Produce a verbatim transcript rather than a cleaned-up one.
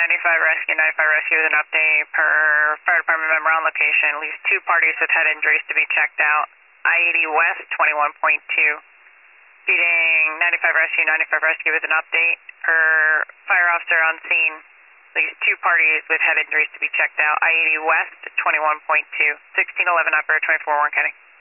ninety-five rescue, ninety-five rescue with an update per fire department member on location. At least two parties with head injuries to be checked out. I eighty west, twenty-one point two. Feeding ninety-five rescue, ninety-five rescue with an update per fire officer on scene. At least two parties with head injuries to be checked out. I eighty west, twenty-one point two. sixteen eleven upper, twenty-four Warren County.